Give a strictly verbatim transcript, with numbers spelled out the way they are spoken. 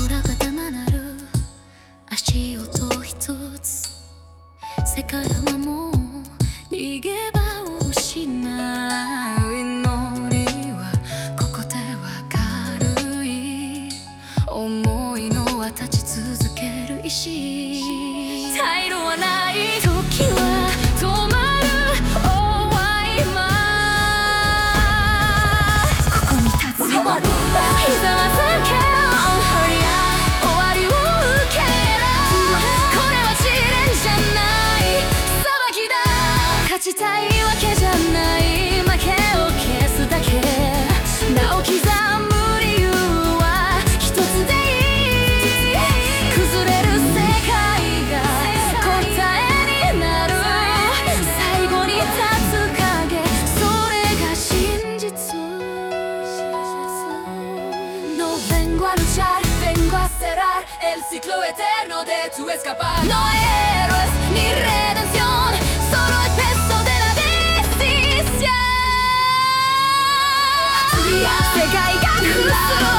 空が玉なる足音一つ、世界はもう逃げ場を失う。祈りはここでは軽い、思いのは立ち続ける石。退路はない時は止まる。Oh why my ここに立つよ、ひざまずけよ。終わりを受けろ。これは試練じゃない裁きだ。勝ちたいわけじゃない、負けを消すだけ。名を刻む理由は一つでいい。崩れる世界が答えになる。最後に立つ影、それが真実。No vengo a luchar, vengo a cerrar el ciclo eterno de tu escapar. No héroes ni redención, solo el peso de la justicia. 世界が崩す